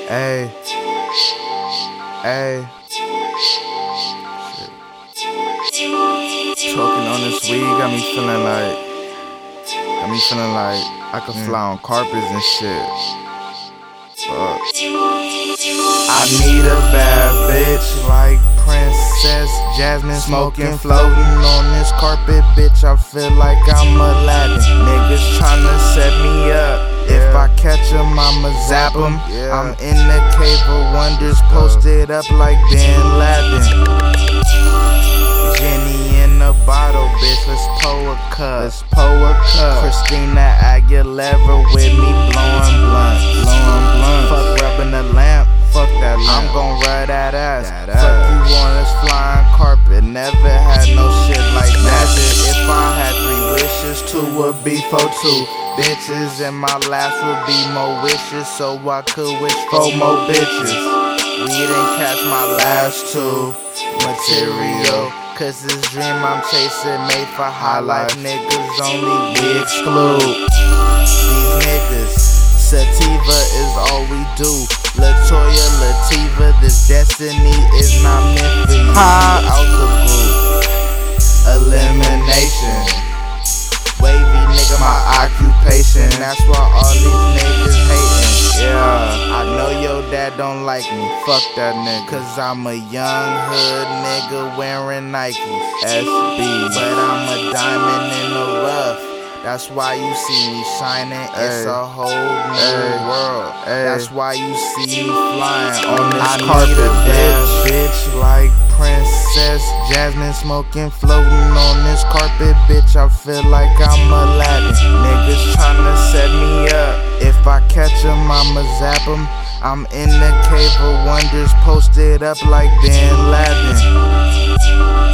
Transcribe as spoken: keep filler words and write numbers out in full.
Ayy, ayy. Choking on this weed got me feeling like, got me feeling like I could fly on carpets and shit. Fuck. I need a bad bitch like Princess Jasmine, smoking, floating on this carpet, bitch. I feel like I'm Aladdin. Niggas tryna set me up. If I catch 'em, I'ma zap 'em. I'm in the cave of wonders, posted up like Bin Laden. Jenny in a bottle, bitch. Let's pour a cup. Let's pour a cup. Christina Aguilera with me, blowing blunt, blowing blunt. Fuck rubbing the lamp. Fuck that lamp. I'm gon' rub that ass. That Fuck ass. You on this flying carpet. Never had no shit like that. If I had three wishes, two would be for two bitches, and my last would be more wishes, so I could wish for more bitches. We didn't catch my last two. Material, cause this dream I'm chasing made for high life niggas only we exclude. These niggas, sativa is all we do. Latoya, Lativa, this destiny is not meant for you. Out the group, elimination. Wavy nigga, my occupation. That's why all these niggas hating. Yeah, I know your dad don't like me. Fuck that nigga. Cause I'm a young hood nigga wearing Nikes S B, but I'm a diamond in the rough. That's why you see me shining. It's a whole new world. That's why you see me flying on this I carpet. Need a bad bitch like Princess Jasmine, smoking, floating on this carpet, bitch. I feel like I'm Aladdin. Niggas tryna set me up. If I catch 'em, I'ma zap 'em. I'm in the cave of wonders, posted up like Bin Laden.